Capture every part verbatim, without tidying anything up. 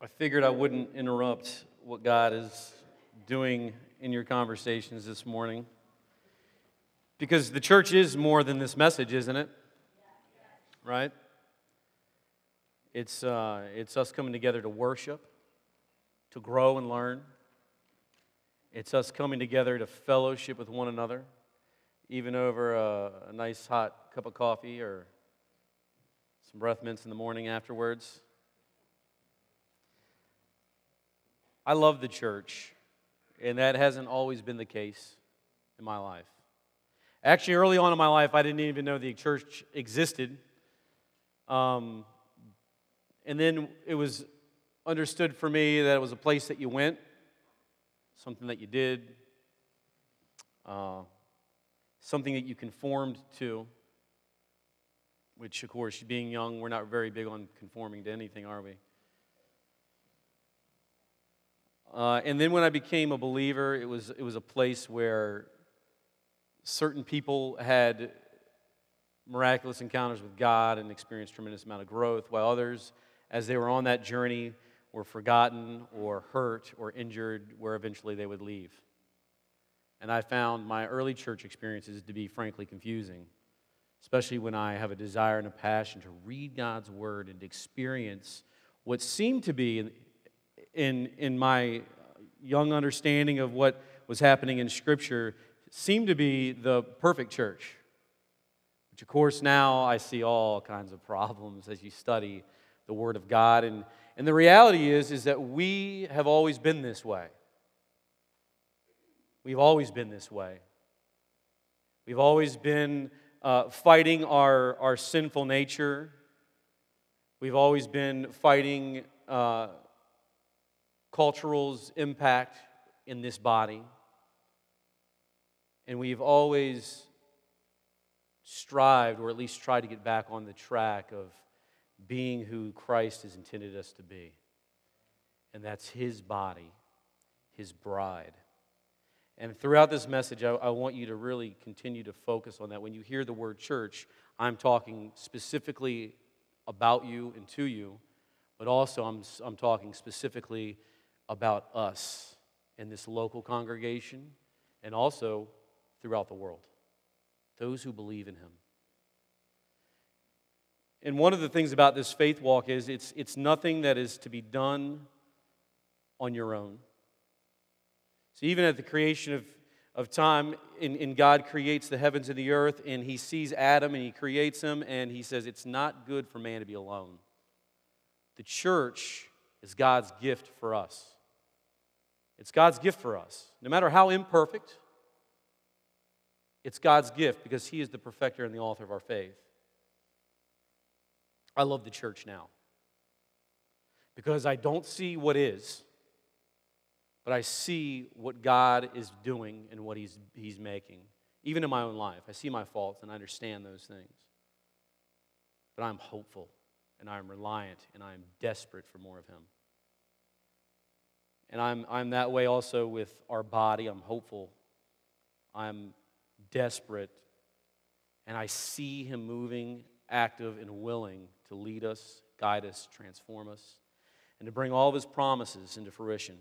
figured I wouldn't interrupt what God is doing in your conversations this morning. Because the church is more than this message, isn't it? Right? It's, uh, it's us coming together to worship, to grow and learn. It's us coming together to fellowship with one another, even over a, a nice hot cup of coffee or some breath mints in the morning afterwards. I love the church, and that hasn't always been the case in my life. Actually, early on in my life, I didn't even know the church existed. Um, and then it was understood for me that it was a place that you went, something that you did, uh, something that you conformed to, which, of course, being young, we're not very big on conforming to anything, are we? Uh, and then when I became a believer, it was it was a place where certain people had miraculous encounters with God and experienced tremendous amount of growth, while others, as they were on that journey, were forgotten or hurt or injured, where eventually they would leave. And I found my early church experiences to be frankly confusing, especially when I have a desire and a passion to read God's Word and to experience what seemed to be in, in, in my young understanding of what was happening in Scripture, seemed to be the perfect church. Which, of course, now I see all kinds of problems as you study the Word of God. And, and the reality is, is that we have always been this way. We've always been this way. We've always been uh, fighting our, our sinful nature. We've always been fighting uh, cultural's impact in this body. And we've always strived, or at least tried to get back on the track of being who Christ has intended us to be. And that's His body, His bride. And throughout this message, I, I want you to really continue to focus on that. When you hear the word church, I'm talking specifically about you and to you, but also I'm, I'm talking specifically about us in this local congregation and also throughout the world, those who believe in Him. And one of the things about this faith walk is it's, it's nothing that is to be done on your own. So even at the creation of, of time, in, in God creates the heavens and the earth, and He sees Adam and He creates him, and He says it's not good for man to be alone. The church is God's gift for us. It's God's gift for us. No matter how imperfect, it's God's gift because He is the perfecter and the author of our faith. I love the church now because I don't see what is, but I see what God is doing and what He's, he's making. Even in my own life, I see my faults and I understand those things. But I'm hopeful and I'm reliant and I'm desperate for more of Him. And I'm, I'm that way also with our body. I'm hopeful. I'm desperate. And I see Him moving, active, and willing to lead us, guide us, transform us, and to bring all of His promises into fruition.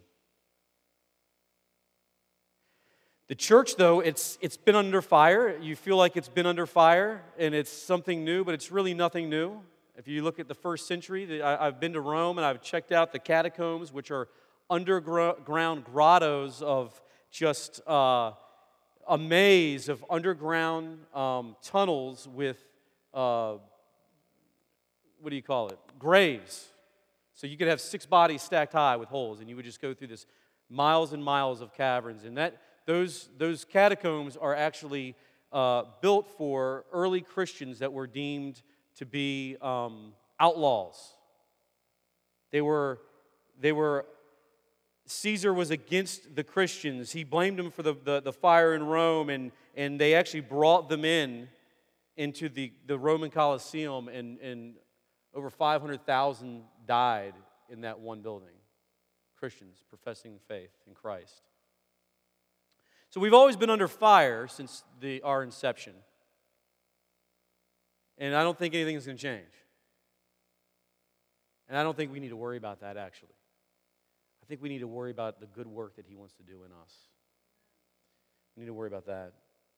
The church, though, it's it's been under fire. You feel like it's been under fire, and it's something new, but it's really nothing new. If you look at the first century, I've been to Rome, and I've checked out the catacombs, which are underground grottos of just uh, a maze of underground um, tunnels with, uh, what do you call it, graves. So you could have six bodies stacked high with holes, and you would just go through this miles and miles of caverns. And that those, those catacombs are actually uh, built for early Christians that were deemed to be um, outlaws. They were, they were Caesar was against the Christians. He blamed them for the, the, the fire in Rome, and, and they actually brought them in into the, the Roman Colosseum, and, and over five hundred thousand died in that one building. Christians professing faith in Christ. So we've always been under fire since the, our inception. And I don't think anything's going to change. And I don't think we need to worry about that, actually. think we need to worry about the good work that he wants to do in us. We need to worry about that.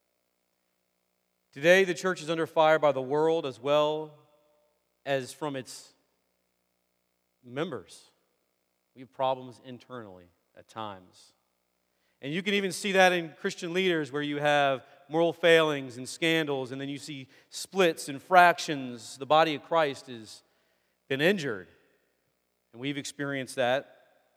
Today, the church is under fire by the world as well as from its members. We have problems internally at times. And you can even see that in Christian leaders where you have moral failings and scandals, and then you see splits and fractions. The body of Christ has been injured, and we've experienced that.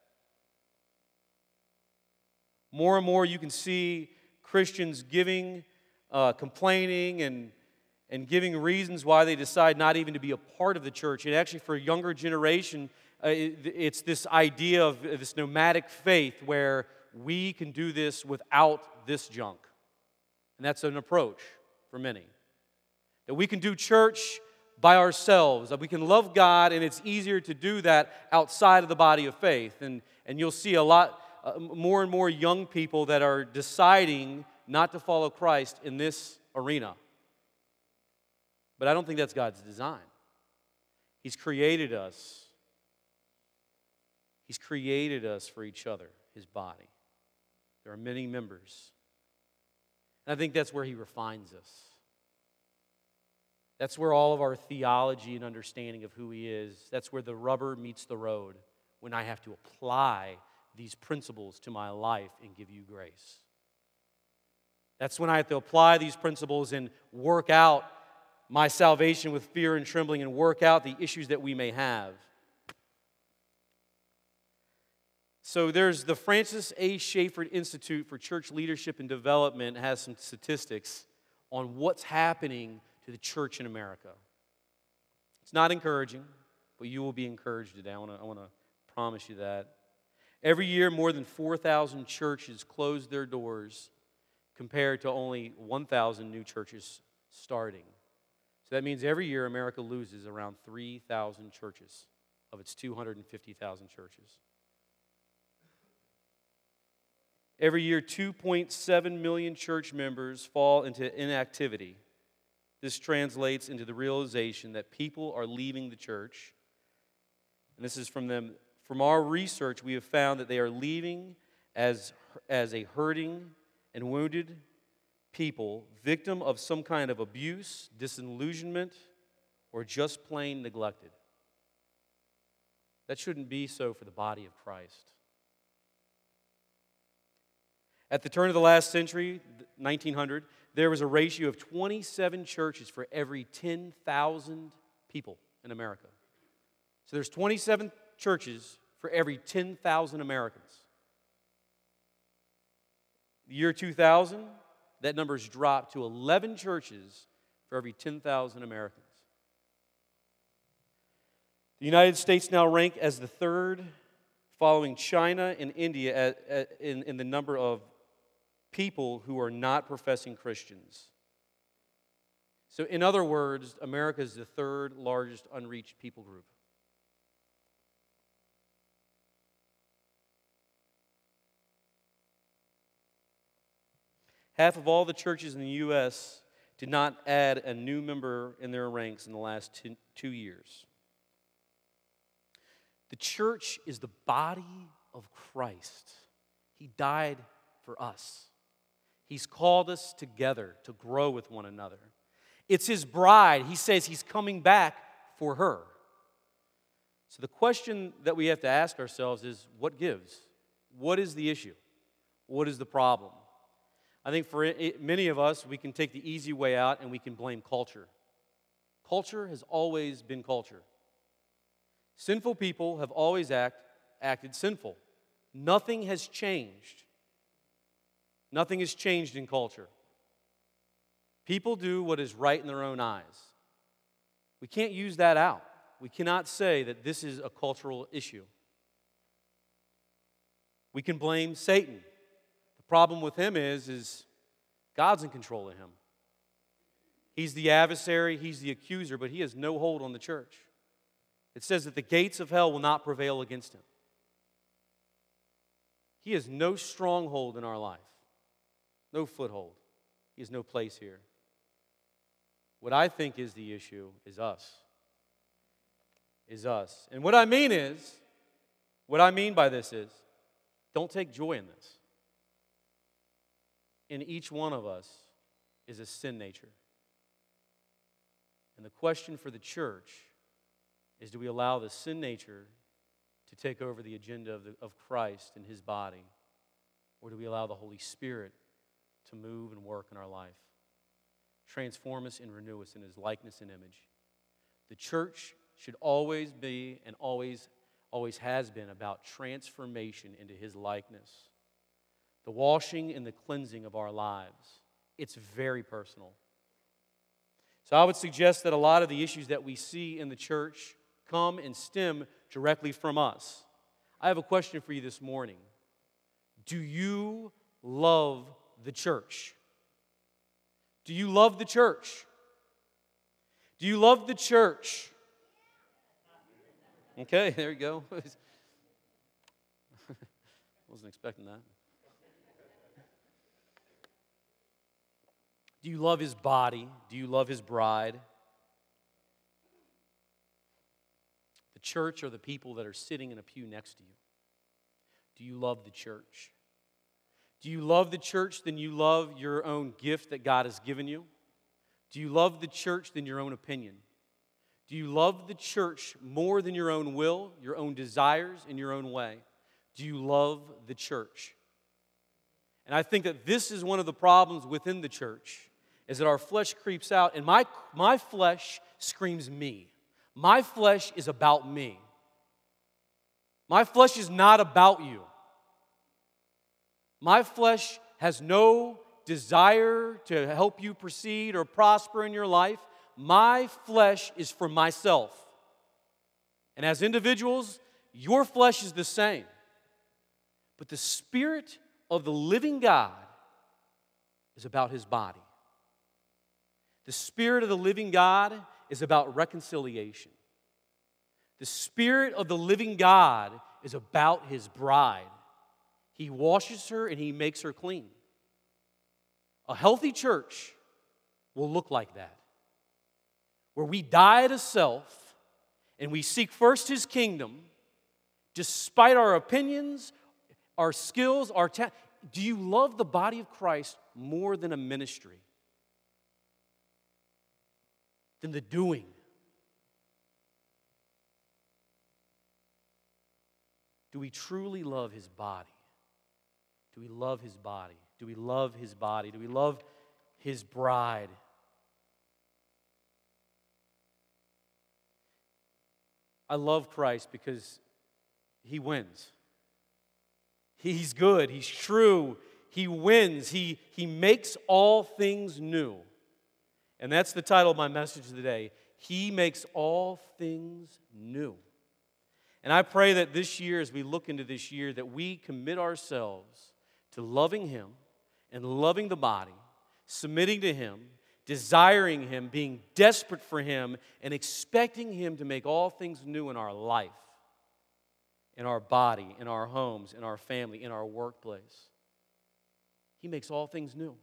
More and more you can see Christians giving, uh, complaining, and, and giving reasons why they decide not even to be a part of the church. And actually for a younger generation, uh, it, it's this idea of this nomadic faith where we can do this without this junk. And that's an approach for many. That we can do church by ourselves, that we can love God, and it's easier to do that outside of the body of faith. And, and you'll see a lot uh, more and more young people that are deciding not to follow Christ in this arena. But I don't think that's God's design. He's created us. He's created us for each other, His body. There are many members. And I think that's where He refines us. That's where all of our theology and understanding of who He is, that's where the rubber meets the road when I have to apply these principles to my life and give you grace. That's when I have to apply these principles and work out my salvation with fear and trembling and work out the issues that we may have. So there's the Francis A. Schaeffer Institute for Church Leadership and Development has some statistics on what's happening to the church in America. It's not encouraging, but you will be encouraged today. I want to I want to promise you that. Every year, more than four thousand churches close their doors compared to only one thousand new churches starting. So that means every year America loses around three thousand churches of its two hundred fifty thousand churches. Every year, two point seven million church members fall into inactivity. This translates into the realization that people are leaving the church. And this is from them. From our research, we have found that they are leaving as, as a hurting and wounded people, victim of some kind of abuse, disillusionment, or just plain neglected. That shouldn't be so for the body of Christ. At the turn of the last century, nineteen hundred, there was a ratio of twenty-seven churches for every ten thousand people in America. So there's twenty-seven churches for every ten thousand Americans. The year two thousand, that number's dropped to eleven churches for every ten thousand Americans. The United States now rank as the third, following China and India at, at, in, in the number of people who are not professing Christians. So in other words, America is the third largest unreached people group. Half of all the churches in the U S did not add a new member in their ranks in the last two, two years. The church is the body of Christ. He died for us. He's called us together to grow with one another. It's His bride. He says He's coming back for her. So the question that we have to ask ourselves is, what gives? What is the issue? What is the problem? I think for many of us, we can take the easy way out and we can blame culture. Culture has always been culture. Sinful people have always act, acted sinful. Nothing has changed. Nothing has changed in culture. People do what is right in their own eyes. We can't use that out. We cannot say that this is a cultural issue. We can blame Satan. The problem with him is, is God's in control of him. He's the adversary, he's the accuser, but he has no hold on the church. It says that the gates of hell will not prevail against him. He has no stronghold in our life. No foothold. He has no place here. What I think is the issue is us. Is us. And what I mean is, what I mean by this is, Don't take joy in this. In each one of us is a sin nature. And the question for the church is, do we allow the sin nature to take over the agenda of, the, of Christ and His body? Or do we allow the Holy Spirit to move and work in our life? Transform us and renew us in His likeness and image. The church should always be and always, always has been about transformation into His likeness. The washing and the cleansing of our lives. It's very personal. So I would suggest that a lot of the issues that we see in the church come and stem directly from us. I have a question for you this morning. Do you love the church? Do you love the church? Do you love the church? Okay, there you go. Wasn't expecting that. Do you love His body? Do you love His bride? The church are the people that are sitting in a pew next to you. Do you love the church? Do you love the church than you love your own gift that God has given you? Do you love the church than your own opinion? Do you love the church more than your own will, your own desires, and your own way? Do you love the church? And I think that this is one of the problems within the church, is that our flesh creeps out, and my, my flesh screams me. My flesh is about me. My flesh is not about you. My flesh has no desire to help you proceed or prosper in your life. My flesh is for myself. And as individuals, your flesh is the same. But the Spirit of the living God is about His body. The Spirit of the living God is about reconciliation. The Spirit of the living God is about His bride. He washes her and He makes her clean. A healthy church will look like that, where we die to self and we seek first His kingdom despite our opinions, our skills, our ta- Do you love the body of Christ more than a ministry? Than the doing? Do we truly love His body? Do we love His body? Do we love His body? Do we love His bride? I love Christ because He wins. He's good. He's true. He wins. He, he makes all things new. And that's the title of my message today. He makes all things new. And I pray that this year, as we look into this year, that we commit ourselves to loving Him and loving the body, submitting to Him, desiring Him, being desperate for Him, and expecting Him to make all things new in our life, in our body, in our homes, in our family, in our workplace. He makes all things new.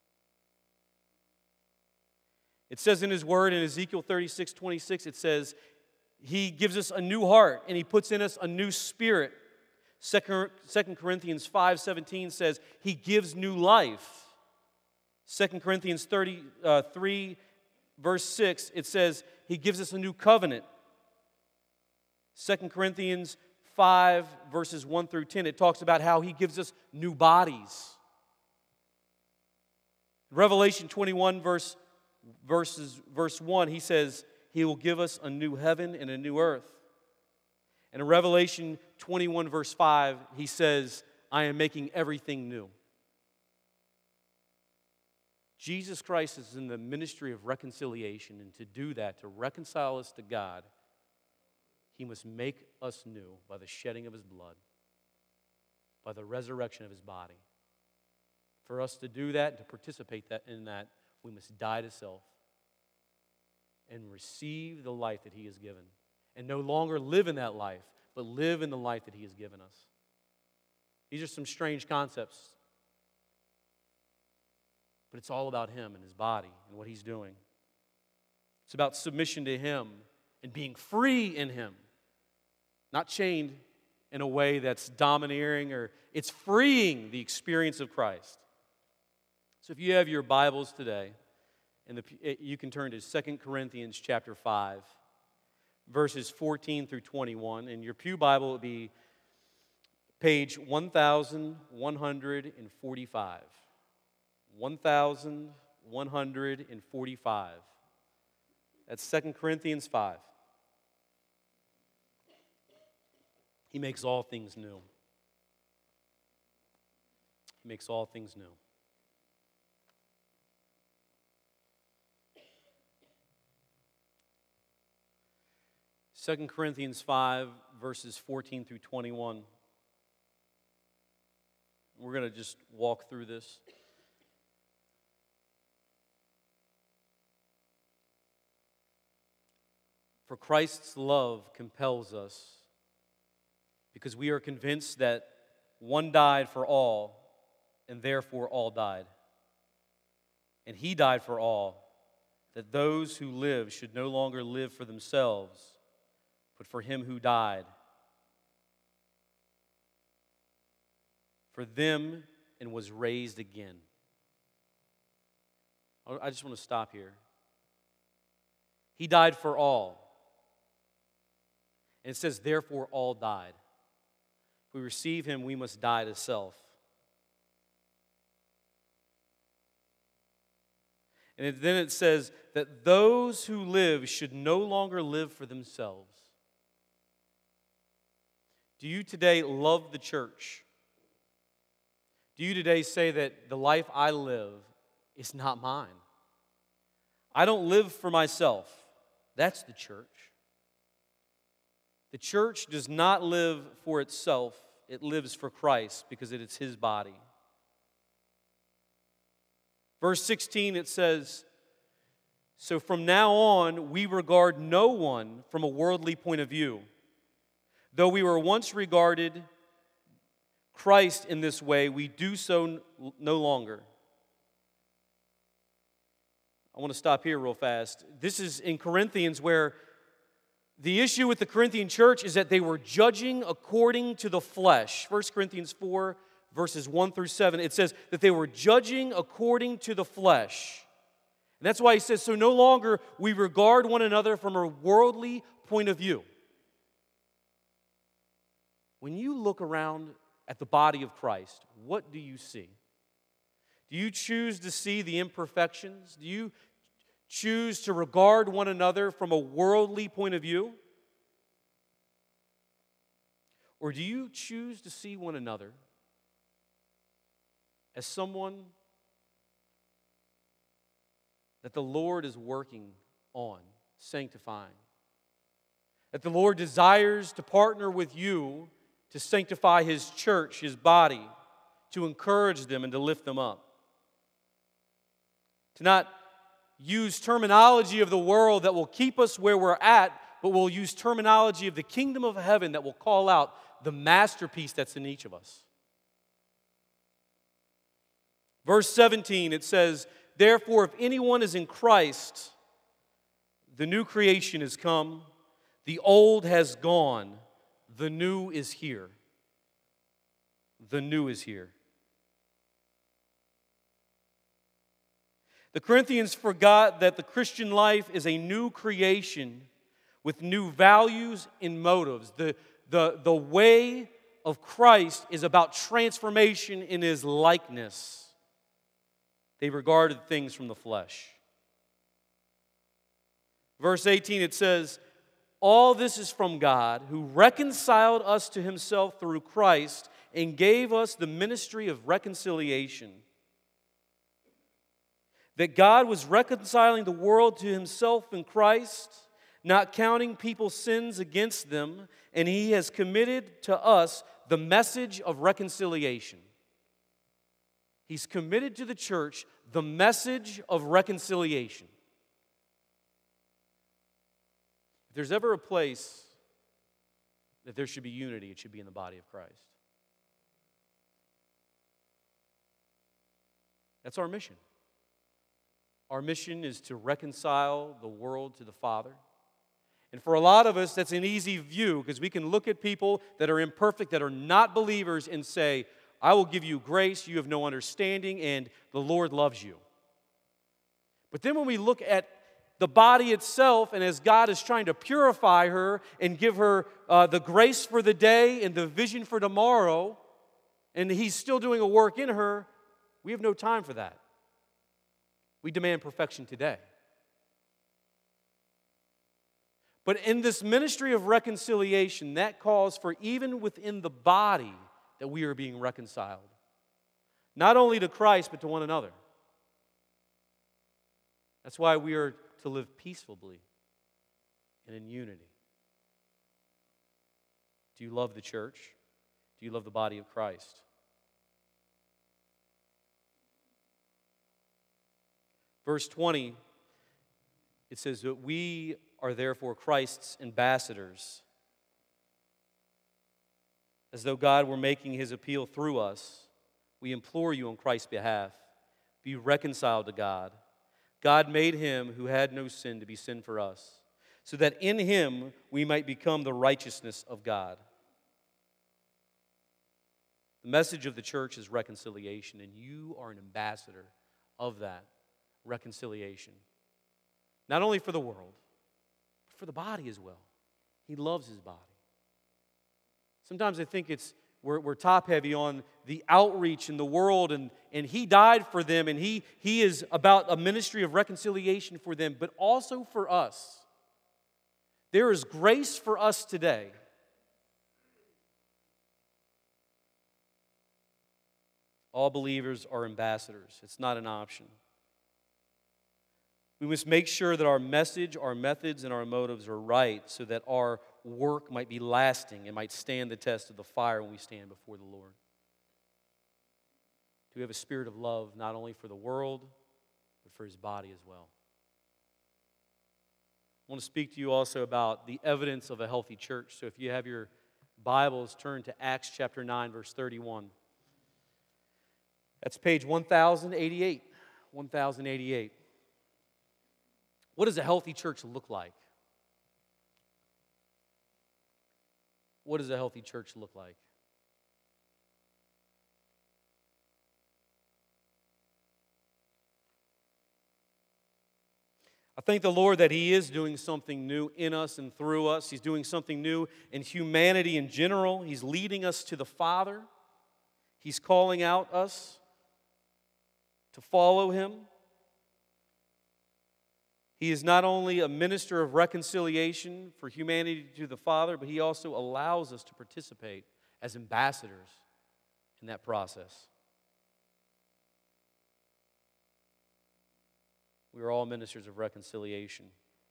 It says in His Word, in Ezekiel thirty-six twenty-six, it says, He gives us a new heart, and He puts in us a new spirit. Second Corinthians five seventeen says, He gives new life. Second Corinthians thirty-three, verse six, it says, He gives us a new covenant. Second Corinthians five, verses one through ten, it talks about how He gives us new bodies. Revelation twenty-one, verse, verses, verse one, He says, He will give us a new heaven and a new earth. And in Revelation twenty-one, verse five, He says, I am making everything new. Jesus Christ is in the ministry of reconciliation, and to do that, to reconcile us to God, He must make us new by the shedding of His blood, by the resurrection of His body. For us to do that and to participate that in that, we must die to self and receive the life that He has given. And no longer live in that life, but live in the life that He has given us. These are some strange concepts. But it's all about Him and His body and what He's doing. It's about submission to Him and being free in Him. Not chained, in a way that's domineering, or it's freeing the experience of Christ. So if you have your Bibles today, and the, you can turn to Second Corinthians chapter five, verses fourteen through twenty-one. And your pew Bible would be page one thousand one hundred forty-five. one thousand one hundred forty-five. That's Second Corinthians five. He makes all things new. He makes all things new. Second Corinthians five, verses fourteen through twenty-one. We're going to just walk through this. For Christ's love compels us, because we are convinced that one died for all, and therefore all died. And he died for all, that those who live should no longer live for themselves, but for him who died for them and was raised again. I just want to stop here. He died for all. And it says, therefore all died. If we receive him, we must die to self. And then it says that those who live should no longer live for themselves. Do you today love the church? Do you today say that the life I live is not mine? I don't live for myself. That's the church. The church does not live for itself. It lives for Christ because it is his body. Verse sixteen, it says, so from now on, we regard no one from a worldly point of view. Though we were once regarded Christ in this way, we do so no longer. I want to stop here real fast. This is in Corinthians, where the issue with the Corinthian church is that they were judging according to the flesh. First Corinthians four, verses one through seven, it says that they were judging according to the flesh. And that's why he says, so no longer we regard one another from a worldly point of view. When you look around at the body of Christ, what do you see? Do you choose to see the imperfections? Do you choose to regard one another from a worldly point of view? Or do you choose to see one another as someone that the Lord is working on, sanctifying? That the Lord desires to partner with you to sanctify his church, his body, to encourage them and to lift them up. To not use terminology of the world that will keep us where we're at, but we'll use terminology of the kingdom of heaven that will call out the masterpiece that's in each of us. Verse seventeen, it says, therefore, if anyone is in Christ, the new creation has come, the old has gone, the new is here. The new is here. The Corinthians forgot that the Christian life is a new creation with new values and motives. The, the, the way of Christ is about transformation in his likeness. They regarded things from the flesh. Verse eighteen, it says, all this is from God, who reconciled us to himself through Christ and gave us the ministry of reconciliation. That God was reconciling the world to himself in Christ, not counting people's sins against them, and he has committed to us the message of reconciliation. He's committed to the church the message of reconciliation. If there's ever a place that there should be unity, it should be in the body of Christ. That's our mission. Our mission is to reconcile the world to the Father. And for a lot of us, that's an easy view because we can look at people that are imperfect, that are not believers, and say, I will give you grace, you have no understanding, and the Lord loves you. But then when we look at the body itself, and as God is trying to purify her and give her uh, the grace for the day and the vision for tomorrow, and He's still doing a work in her, we have no time for that. We demand perfection today. But in this ministry of reconciliation, that calls for even within the body that we are being reconciled. Not only to Christ, but to one another. That's why we are to live peaceably and in unity. Do you love the church? Do you love the body of Christ? Verse twenty, it says that we are therefore Christ's ambassadors, as though God were making His appeal through us. We implore you on Christ's behalf, be reconciled to God. God made Him who had no sin to be sin for us, so that in Him we might become the righteousness of God. The message of the church is reconciliation, and you are an ambassador of that reconciliation. Not only for the world, but for the body as well. He loves His body. Sometimes I think it's we're, we're top-heavy on the outreach in the world, and, and He died for them, and he, he is about a ministry of reconciliation for them, but also for us. There is grace for us today. All believers are ambassadors. It's not an option. We must make sure that our message, our methods, and our motives are right so that our work might be lasting and might stand the test of the fire when we stand before the Lord. Do we have a spirit of love not only for the world, but for His body as well? I want to speak to you also about the evidence of a healthy church. So if you have your Bibles, turn to Acts chapter nine, verse thirty-one. That's page one thousand eighty-eight. one thousand eighty-eight. What does a healthy church look like? What does a healthy church look like? I thank the Lord that He is doing something new in us and through us. He's doing something new in humanity in general. He's leading us to the Father. He's calling out us to follow Him. He is not only a minister of reconciliation for humanity to the Father, but He also allows us to participate as ambassadors in that process. We are all ministers of reconciliation.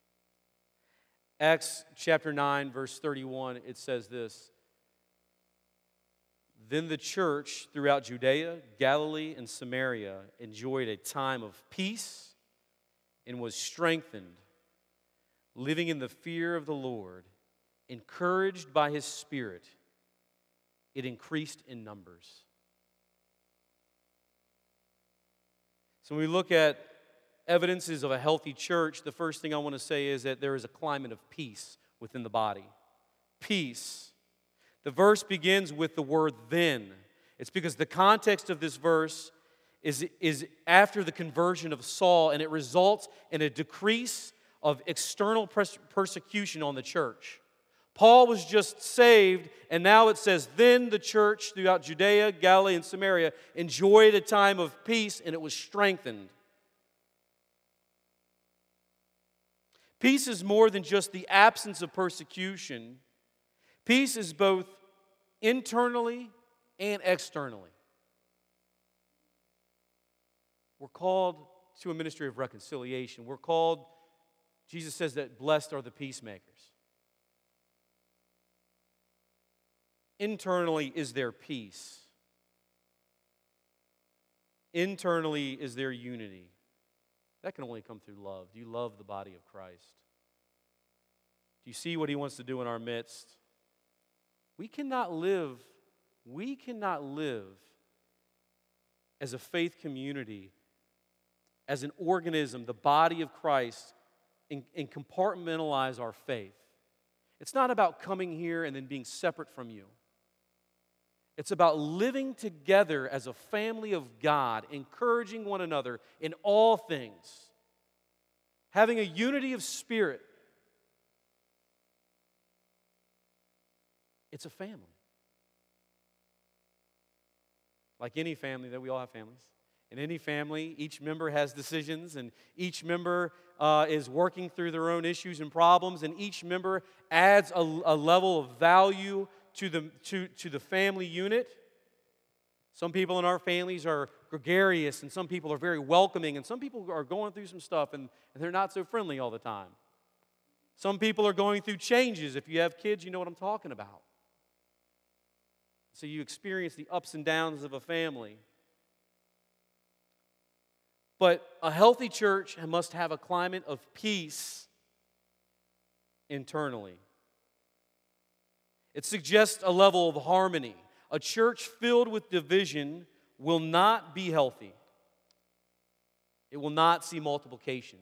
Acts chapter nine, verse thirty-one, it says this: Then the church throughout Judea, Galilee, and Samaria enjoyed a time of peace and was strengthened, living in the fear of the Lord, encouraged by His Spirit. It increased in numbers. So when we look at evidences of a healthy church, the first thing I want to say is that there is a climate of peace within the body. Peace. The verse begins with the word then. It's because the context of this verse is, is after the conversion of Saul, and it results in a decrease of external pers- persecution on the church. Paul was just saved, and now it says, then the church throughout Judea, Galilee, and Samaria enjoyed a time of peace, and it was strengthened. Peace is more than just the absence of persecution. Peace is both internally and externally. We're called to a ministry of reconciliation. We're called, Jesus says that blessed are the peacemakers. Internally is there peace. Internally is there unity. That can only come through love. Do you love the body of Christ? Do you see what He wants to do in our midst? We cannot live, we cannot live as a faith community, as an organism, the body of Christ, and, and compartmentalize our faith. It's not about coming here and then being separate from you. It's about living together as a family of God, encouraging one another in all things, having a unity of spirit. It's a family. Like any family, that we all have families. In any family, each member has decisions, and each member uh, is working through their own issues and problems, and each member adds a, a level of value to the, to, to the family unit. Some people in our families are gregarious, and some people are very welcoming, and some people are going through some stuff, and, and they're not so friendly all the time. Some people are going through changes. If you have kids, you know what I'm talking about. So you experience the ups and downs of a family. But a healthy church must have a climate of peace internally. It suggests a level of harmony. A church filled with division will not be healthy. It will not see multiplication.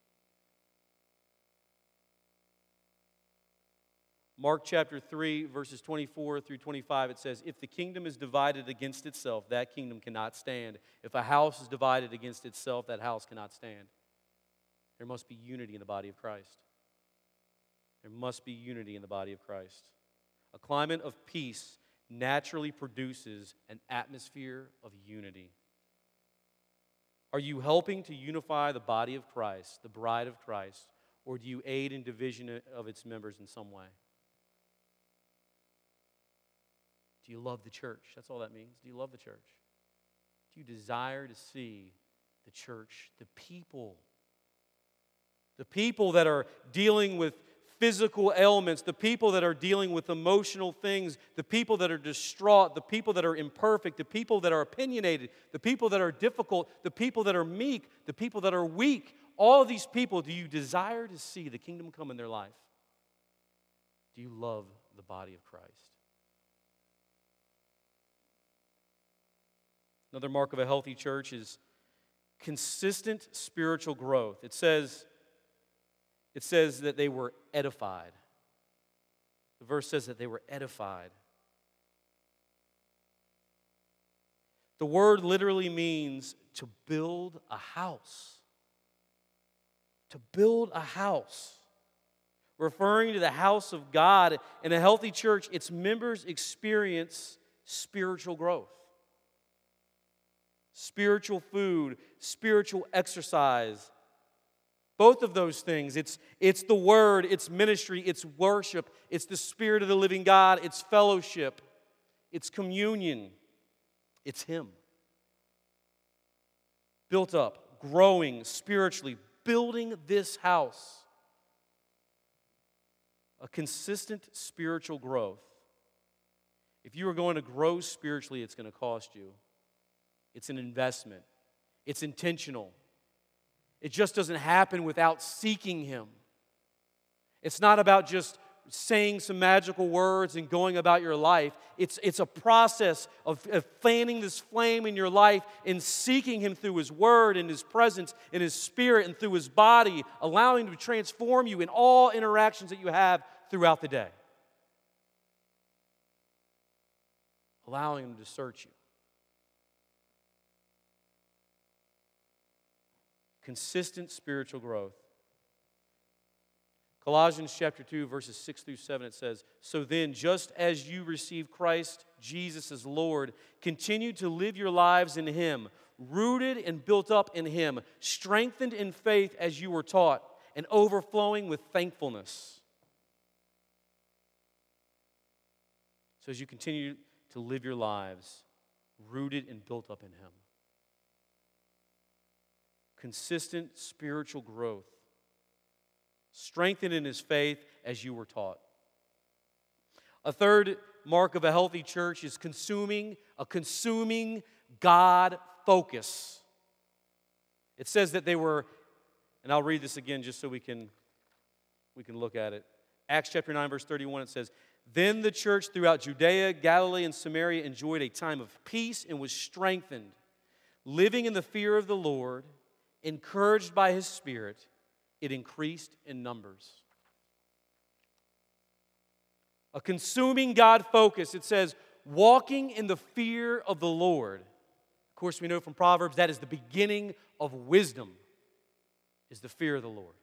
Mark chapter three, verses twenty-four through twenty-five, it says, "If the kingdom is divided against itself, that kingdom cannot stand. If a house is divided against itself, that house cannot stand." There must be unity in the body of Christ. There must be unity in the body of Christ. A climate of peace naturally produces an atmosphere of unity. Are you helping to unify the body of Christ, the bride of Christ, or do you aid in division of its members in some way? Do you love the church? That's all that means. Do you love the church? Do you desire to see the church, the people, the people that are dealing with physical ailments, the people that are dealing with emotional things, the people that are distraught, the people that are imperfect, the people that are opinionated, the people that are difficult, the people that are meek, the people that are weak? All of these people, do you desire to see the kingdom come in their life? Do you love the body of Christ? Another mark of a healthy church is consistent spiritual growth. It says, it says that they were edified. The verse says that they were edified. The word literally means to build a house. To build a house. Referring to the house of God. In a healthy church, its members experience spiritual growth. Spiritual food, spiritual exercise. Both of those things. It's, it's the word, it's ministry, it's worship, it's the Spirit of the living God, it's fellowship, it's communion, it's Him. Built up, growing spiritually, building this house. A consistent spiritual growth. If you are going to grow spiritually, it's going to cost you. It's an investment. It's intentional. It just doesn't happen without seeking Him. It's not about just saying some magical words and going about your life. It's, it's a process of, of fanning this flame in your life and seeking Him through His Word and His presence and His Spirit and through His body, allowing Him to transform you in all interactions that you have throughout the day. Allowing Him to search you. Consistent spiritual growth. Colossians chapter two, verses six through seven, it says, "So then, just as you received Christ Jesus as Lord, continue to live your lives in Him, rooted and built up in Him, strengthened in faith as you were taught, and overflowing with thankfulness." So as you continue to live your lives, rooted and built up in Him. Consistent spiritual growth. Strengthened in His faith as you were taught. A third mark of a healthy church is consuming, a consuming God focus. It says that they were, and I'll read this again just so we can, we can look at it. Acts chapter nine, verse thirty-one, it says, "Then the church throughout Judea, Galilee, and Samaria enjoyed a time of peace and was strengthened, living in the fear of the Lord. Encouraged by His Spirit, it increased in numbers." A consuming God focus. It says, walking in the fear of the Lord. Of course, we know from Proverbs that is the beginning of wisdom, is the fear of the Lord.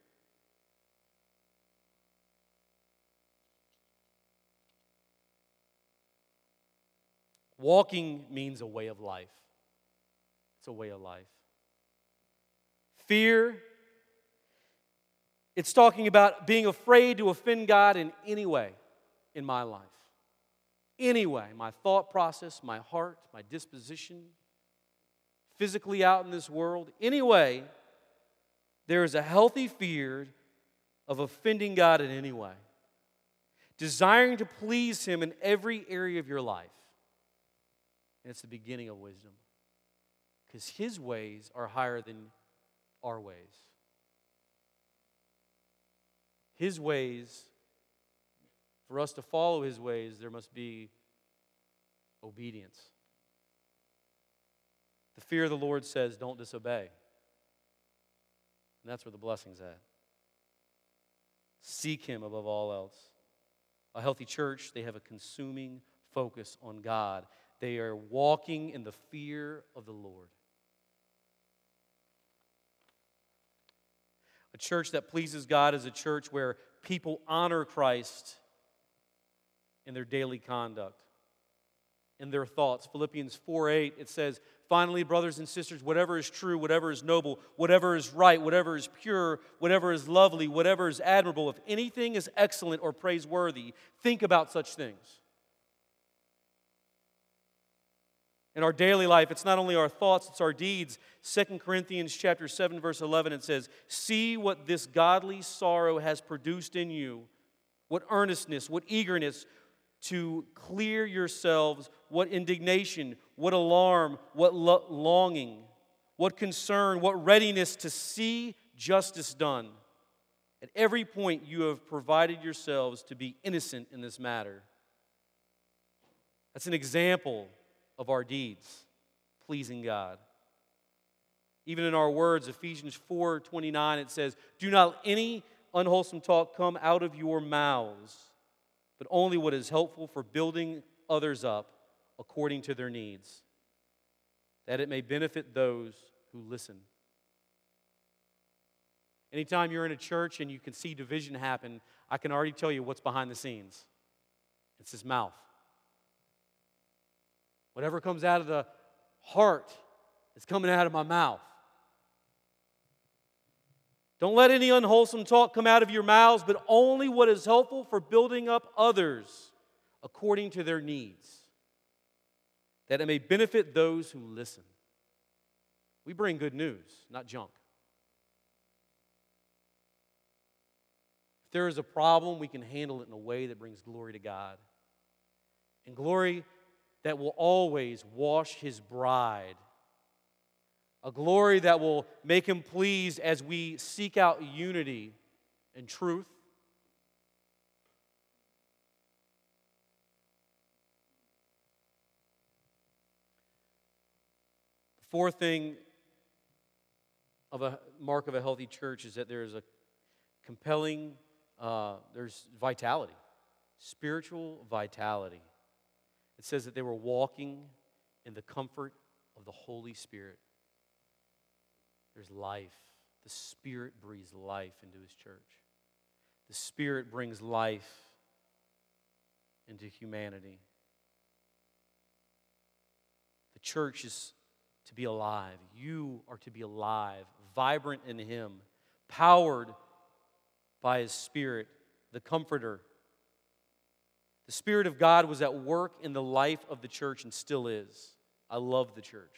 Walking means a way of life. It's a way of life. Fear, it's talking about being afraid to offend God in any way in my life. Any way, my thought process, my heart, my disposition, physically out in this world, any way, there is a healthy fear of offending God in any way. Desiring to please Him in every area of your life. And it's the beginning of wisdom. Because His ways are higher than our ways. His ways, for us to follow His ways, there must be obedience. The fear of the Lord says, don't disobey. And that's where the blessing's at. Seek Him above all else. A healthy church, they have a consuming focus on God. They are walking in the fear of the Lord. A church that pleases God is a church where people honor Christ in their daily conduct, in their thoughts. Philippians four eight, it says, finally, brothers and sisters, whatever is true, whatever is noble, whatever is right, whatever is pure, whatever is lovely, whatever is admirable, if anything is excellent or praiseworthy, think about such things. In our daily life, it's not only our thoughts, it's our deeds. Second Corinthians chapter seven, verse eleven, it says, see what this godly sorrow has produced in you, what earnestness, what eagerness to clear yourselves, what indignation, what alarm, what lo- longing, what concern, what readiness to see justice done. At every point you have provided yourselves to be innocent in this matter. That's an example of our deeds, pleasing God. Even in our words, Ephesians four twenty-nine, it says, do not let any unwholesome talk come out of your mouths, but only what is helpful for building others up according to their needs, that it may benefit those who listen. Anytime you're in a church and you can see division happen, I can already tell you what's behind the scenes. It's His mouth. Whatever comes out of the heart is coming out of my mouth. Don't let any unwholesome talk come out of your mouths, but only what is helpful for building up others according to their needs, that it may benefit those who listen. We bring good news, not junk. If there is a problem, we can handle it in a way that brings glory to God. And glory that will always wash His bride. A glory that will make Him pleased as we seek out unity and truth. The fourth thing of a mark of a healthy church is that there is a compelling, uh, there's vitality, spiritual vitality. It says that they were walking in the comfort of the Holy Spirit. There's life. The Spirit breathes life into His church. The Spirit brings life into humanity. The church is to be alive. You are to be alive, vibrant in Him, powered by His Spirit, the Comforter. The Spirit of God was at work in the life of the church and still is. I love the church.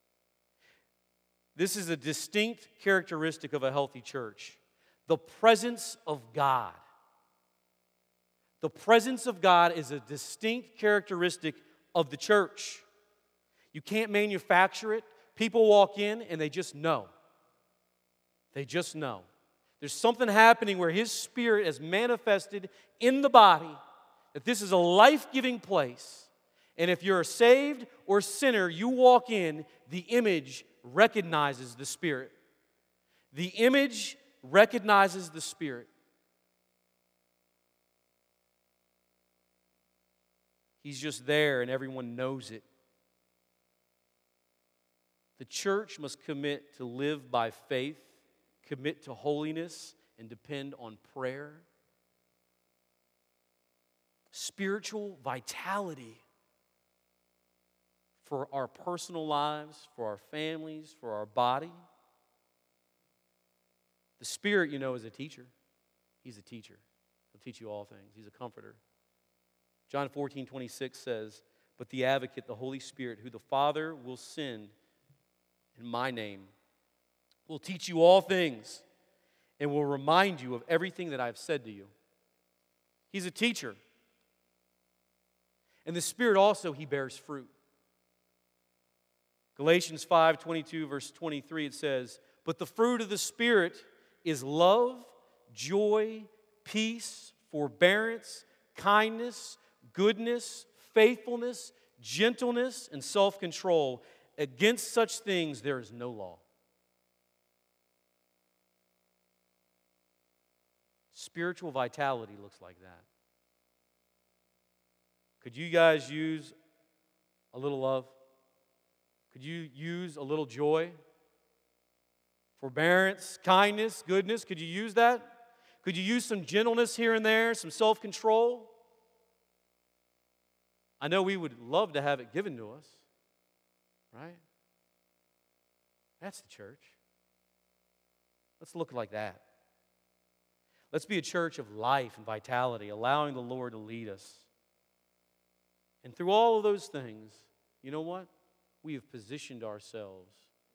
This is a distinct characteristic of a healthy church. The presence of God. The presence of God is a distinct characteristic of the church. You can't manufacture it. People walk in and they just know. They just know. There's something happening where His Spirit is manifested in the body, that this is a life-giving place. And if you're a saved or sinner, you walk in, the image recognizes the Spirit. The image recognizes the Spirit. He's just there and everyone knows it. The church must commit to live by faith, commit to holiness, and depend on prayer. Spiritual vitality for our personal lives, for our families, for our body. The Spirit, you know, is a teacher. He's a teacher. He'll teach you all things. He's a comforter. John fourteen twenty-six says, "But the advocate, the Holy Spirit, who the Father will send in my name, will teach you all things and will remind you of everything that I've said to you." He's a teacher. And the Spirit also, He bears fruit. Galatians five twenty-two, verse twenty-three, it says, "But the fruit of the Spirit is love, joy, peace, forbearance, kindness, goodness, faithfulness, gentleness, and self-control. Against such things there is no law." Spiritual vitality looks like that. Could you guys use a little love? Could you use a little joy? Forbearance, kindness, goodness, could you use that? Could you use some gentleness here and there, some self-control? I know we would love to have it given to us, right? That's the church. Let's look like that. Let's be a church of life and vitality, allowing the Lord to lead us. And through all of those things, you know what? We have positioned ourselves.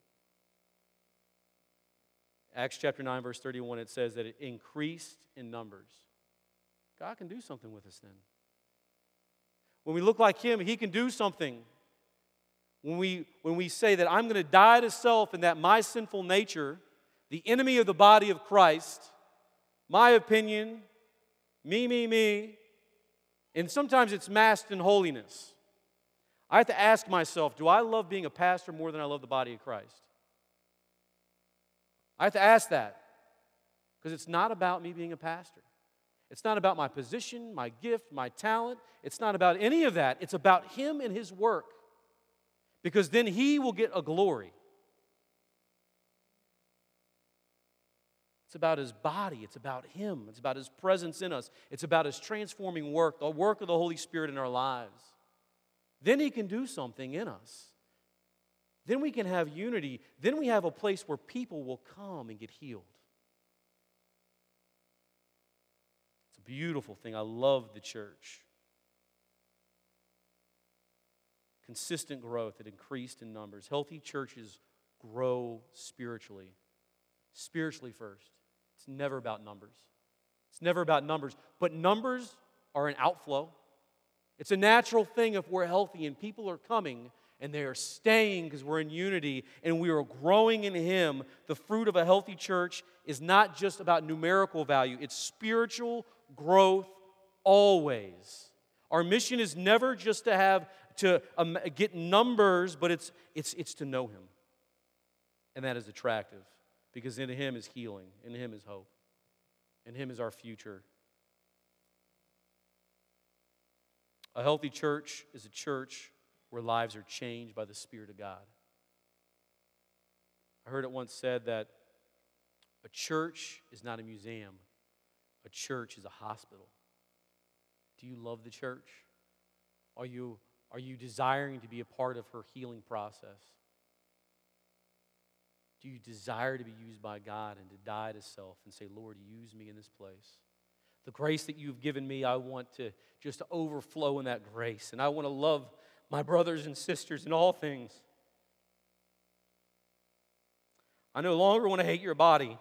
Acts chapter nine, verse thirty-one, it says that it increased in numbers. God can do something with us then. When we look like Him, He can do something. When we, when we say that I'm going to die to self and that my sinful nature, the enemy of the body of Christ, my opinion, me, me, me, and sometimes it's masked in holiness. I have to ask myself, do I love being a pastor more than I love the body of Christ? I have to ask that because it's not about me being a pastor. It's not about my position, my gift, my talent. It's not about any of that. It's about Him and His work because then He will get a glory. It's about His body. It's about Him. It's about His presence in us. It's about His transforming work, the work of the Holy Spirit in our lives. Then He can do something in us. Then we can have unity. Then we have a place where people will come and get healed. It's a beautiful thing. I love the church. Consistent growth. It increased in numbers. Healthy churches grow spiritually. Spiritually first. It's never about numbers. It's never about numbers. But numbers are an outflow. It's a natural thing if we're healthy and people are coming and they are staying because we're in unity and we are growing in Him. The fruit of a healthy church is not just about numerical value. It's spiritual growth always. Our mission is never just to have to um, get numbers, but it's, it's, it's to know Him. And that is attractive because in Him is healing. In Him is hope. In Him is our future. A healthy church is a church where lives are changed by the Spirit of God. I heard it once said that a church is not a museum. A church is a hospital. Do you love the church? Are you, are you desiring to be a part of her healing process? Do you desire to be used by God and to die to self and say, Lord, use me in this place? The grace that you've given me, I want to just overflow in that grace. And I want to love my brothers and sisters in all things. I no longer want to hate your body.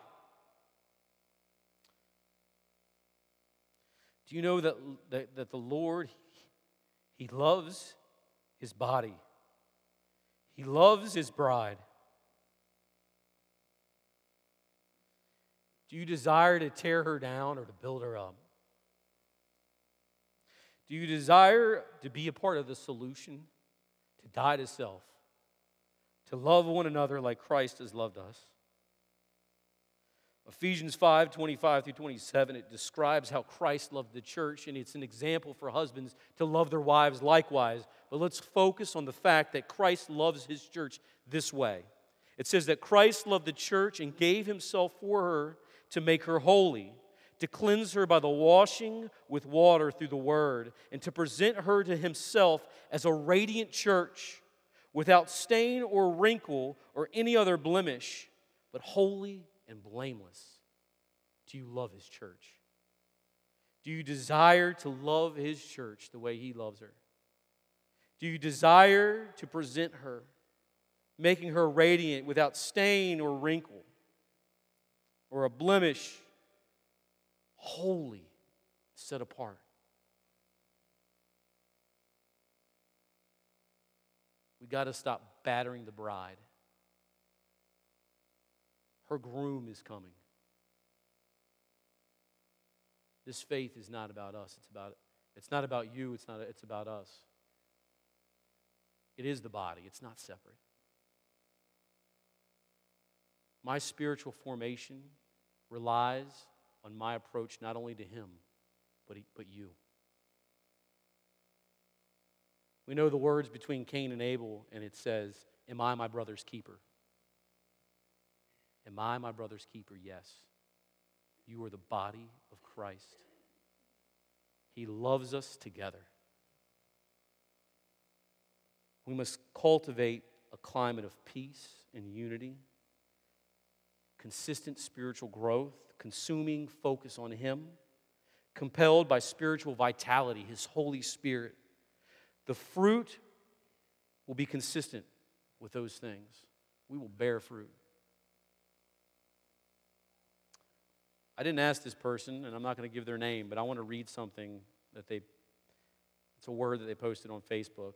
Do you know that, that, that the Lord, He loves His body. He loves His bride. Do you desire to tear her down or to build her up? Do you desire to be a part of the solution? To die to self? To love one another like Christ has loved us? Ephesians five, twenty-five through twenty-seven, it describes how Christ loved the church, and it's an example for husbands to love their wives likewise. But let's focus on the fact that Christ loves his church this way. It says that Christ loved the church and gave himself for her to make her holy, to cleanse her by the washing with water through the word, and to present her to himself as a radiant church, without stain or wrinkle or any other blemish, but holy and blameless. Do you love his church? Do you desire to love his church the way he loves her? Do you desire to present her, making her radiant without stain or wrinkle or a blemish, holy, set apart? We got to stop battering the bride. Her groom is coming. This faith is not about us. It's about it's not about you. It's not. It's about us. It is the body. It's not separate. My spiritual formation relies on my approach not only to him, but he, but you. We know the words between Cain and Abel, and it says, "Am I my brother's keeper?" Am I my brother's keeper? Yes. You are the body of Christ. He loves us together. We must cultivate a climate of peace and unity, consistent spiritual growth, consuming focus on him, compelled by spiritual vitality, his Holy Spirit. The fruit will be consistent with those things. We will bear fruit. I didn't ask this person, and I'm not going to give their name, but I want to read something that they, it's a word that they posted on Facebook.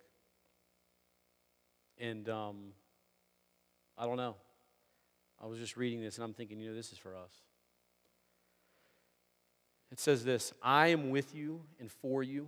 And um, I don't know. I was just reading this, and I'm thinking, you know, this is for us. It says this: I am with you and for you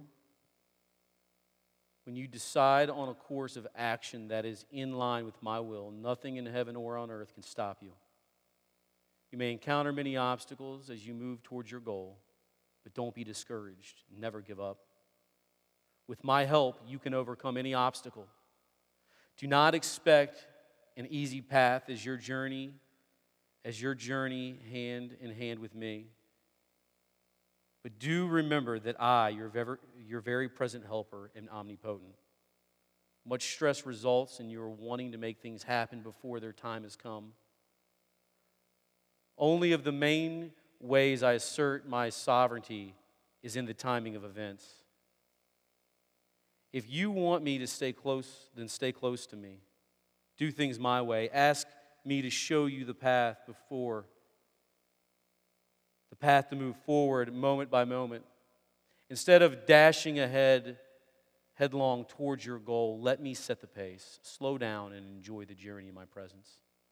when you decide on a course of action that is in line with my will. Nothing in heaven or on earth can stop you. You may encounter many obstacles as you move towards your goal, but don't be discouraged. Never give up. With my help, you can overcome any obstacle. Do not expect an easy path as your journey, as your journey hand in hand with me. But do remember that I, your very, your very present helper, am omnipotent. Much stress results in your wanting to make things happen before their time has come. Only of the main ways I assert my sovereignty is in the timing of events. If you want me to stay close, then stay close to me. Do things my way. Ask me to show you the path before, the path to move forward moment by moment. Instead of dashing ahead headlong towards your goal, let me set the pace. Slow down and enjoy the journey in my presence.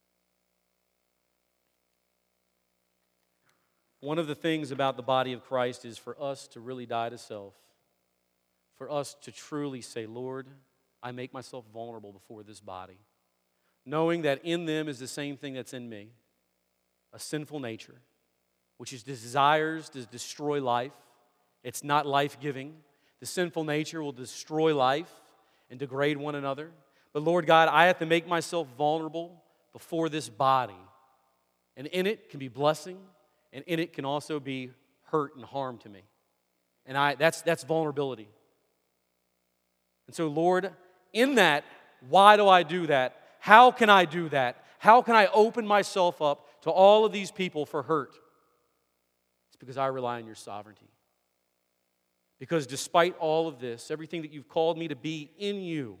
One of the things about the body of Christ is for us to really die to self, for us to truly say, Lord, I make myself vulnerable before this body, knowing that in them is the same thing that's in me, a sinful nature, which is desires to destroy life. It's not life-giving. The sinful nature will destroy life and degrade one another. But Lord God, I have to make myself vulnerable before this body. And in it can be blessing, and in it can also be hurt and harm to me. And I that's that's vulnerability. And so, Lord, in that, why do I do that? How can I do that? How can I open myself up to all of these people for hurt? It's because I rely on your sovereignty. Because despite all of this, everything that you've called me to be in you,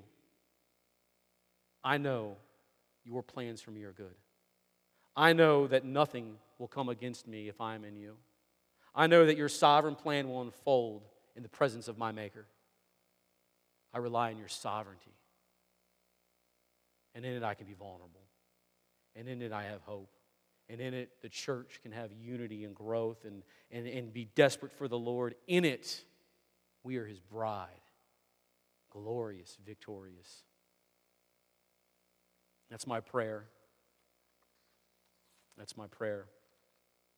I know your plans for me are good. I know that nothing will come against me if I'm in you. I know that your sovereign plan will unfold in the presence of my Maker. I rely on your sovereignty. And in it I can be vulnerable. And in it I have hope. And in it the church can have unity and growth and, and, and be desperate for the Lord. In it we are his bride, glorious, victorious. That's my prayer. That's my prayer.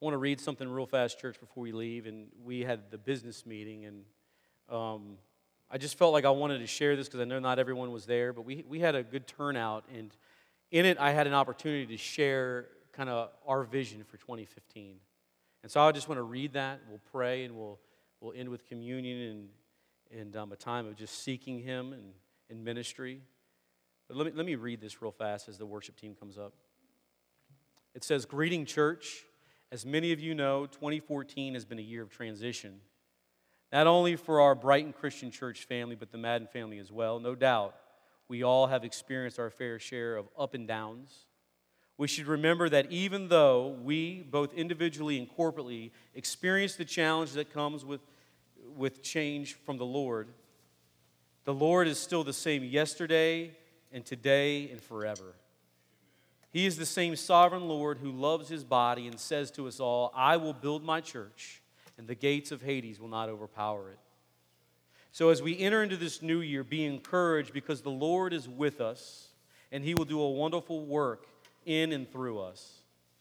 I want to read something real fast, church, before we leave. And we had the business meeting, and um, I just felt like I wanted to share this because I know not everyone was there, but we, we had a good turnout. And in it, I had an opportunity to share kind of our vision for twenty fifteen. And so I just want to read that. We'll pray, and we'll we'll end with communion and, and um, a time of just seeking Him and, and ministry. But let me, let me read this real fast as the worship team comes up. It says, "Greeting, church. As many of you know, twenty fourteen has been a year of transition. Not only for our Brighton Christian Church family, but the Madden family as well. No doubt, we all have experienced our fair share of up and downs. We should remember that even though we, both individually and corporately, experience the challenge that comes with, with change from the Lord, the Lord is still the same yesterday and today and forever. He is the same sovereign Lord who loves His body and says to us all, 'I will build my church, and the gates of Hades will not overpower it.' So as we enter into this new year, be encouraged because the Lord is with us, and He will do a wonderful work in and through us.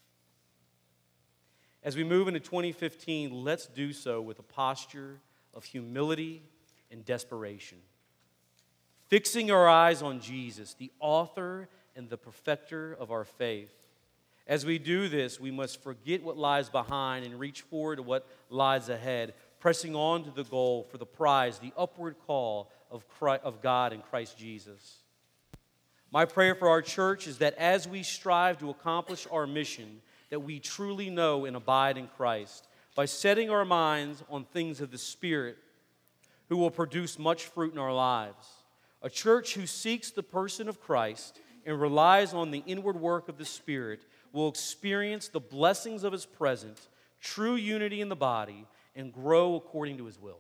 As we move into twenty fifteen, let's do so with a posture of humility and desperation, fixing our eyes on Jesus, the author and the perfecter of our faith. As we do this, we must forget what lies behind and reach forward to what lies ahead, pressing on to the goal for the prize, the upward call of Christ, of God in Christ Jesus. My prayer for our church is that as we strive to accomplish our mission, that we truly know and abide in Christ by setting our minds on things of the Spirit who will produce much fruit in our lives. A church who seeks the person of Christ and relies on the inward work of the Spirit will experience the blessings of His presence, true unity in the body, and grow according to His will.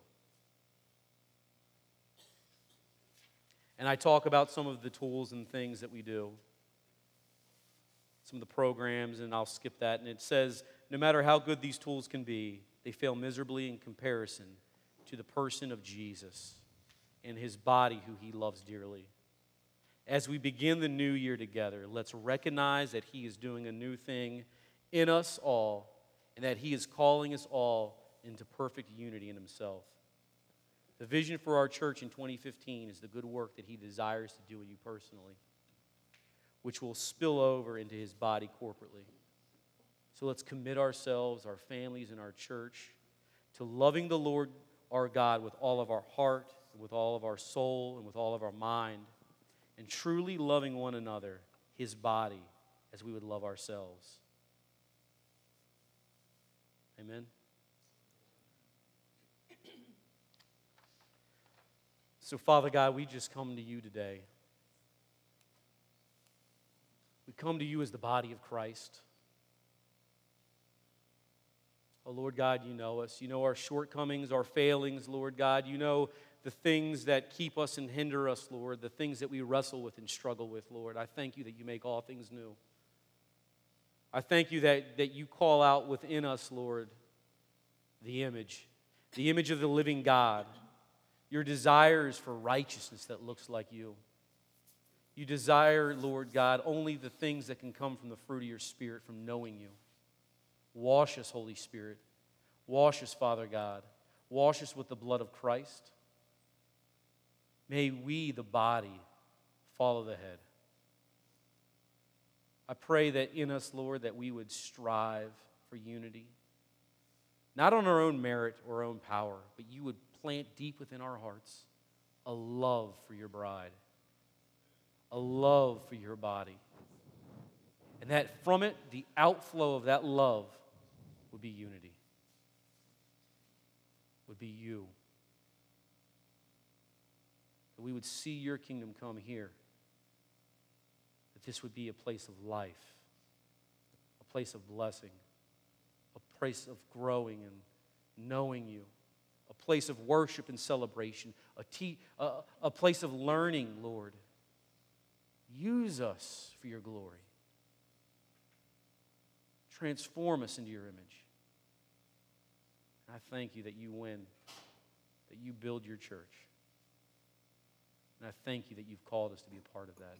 And I talk about some of the tools and things that we do, some of the programs, and I'll skip that. And it says, no matter how good these tools can be, they fail miserably in comparison to the person of Jesus and His body who He loves dearly. As we begin the new year together, let's recognize that He is doing a new thing in us all and that He is calling us all into perfect unity in Himself. The vision for our church in twenty fifteen is the good work that He desires to do in you personally, which will spill over into His body corporately. So let's commit ourselves, our families, and our church to loving the Lord our God with all of our heart, with all of our soul, and with all of our mind, and truly loving one another, His body, as we would love ourselves. Amen? So, Father God, we just come to You today. We come to You as the body of Christ. Oh, Lord God, You know us. You know our shortcomings, our failings, Lord God. You know the things that keep us and hinder us, Lord, the things that we wrestle with and struggle with, Lord. I thank You that You make all things new. I thank You that, that You call out within us, Lord, the image, the image of the living God. Your desires for righteousness that looks like You. You desire, Lord God, only the things that can come from the fruit of Your Spirit, from knowing You. Wash us, Holy Spirit. Wash us, Father God. Wash us with the blood of Christ. May we, the body, follow the head. I pray that in us, Lord, that we would strive for unity. Not on our own merit or our own power, but You would plant deep within our hearts a love for Your bride, a love for Your body. And that from it, the outflow of that love would be unity, would be You. That we would see Your kingdom come here. That this would be a place of life, a place of blessing, a place of growing and knowing You, a place of worship and celebration, a, te- a, a place of learning, Lord. Use us for Your glory. Transform us into Your image. I thank You that You win, that You build Your church. And I thank You that You've called us to be a part of that.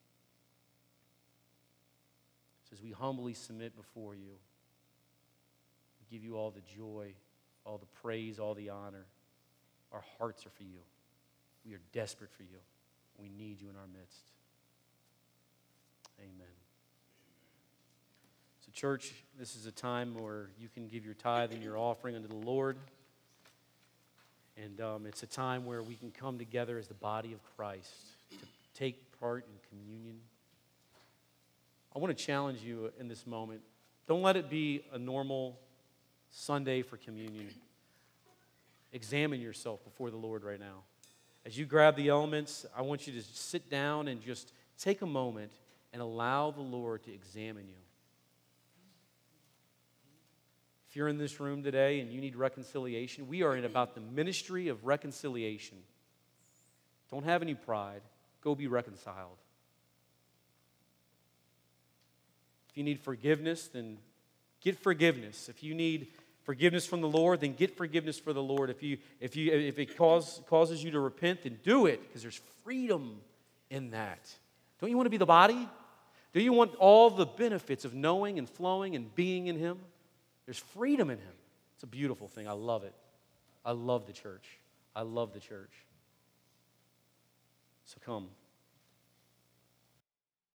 So as we humbly submit before You, We give you all the joy, all the praise, all the honor. Our hearts are for you. We are desperate for you. We need you in our midst. Amen. So, church, this is a time where you can give your tithe and your offering unto the Lord. And um, it's a time where we can come together as the body of Christ to take part in communion. I want to challenge you in this moment. Don't let it be a normal Sunday for communion. Examine yourself before the Lord right now. As you grab the elements, I want you to sit down and just take a moment and allow the Lord to examine you. If you're in this room today and you need reconciliation, we are in about the ministry of reconciliation. Don't have any pride. Go be reconciled. If you need forgiveness, then get forgiveness. If you need forgiveness from the Lord, then get forgiveness for the Lord. If you if you if it cause, causes you to repent, then do it, because there's freedom in that. Don't you want to be the body? Do you want all the benefits of knowing and flowing and being in Him? There's freedom in Him. It's a beautiful thing. I love it. I love the church. I love the church. So come.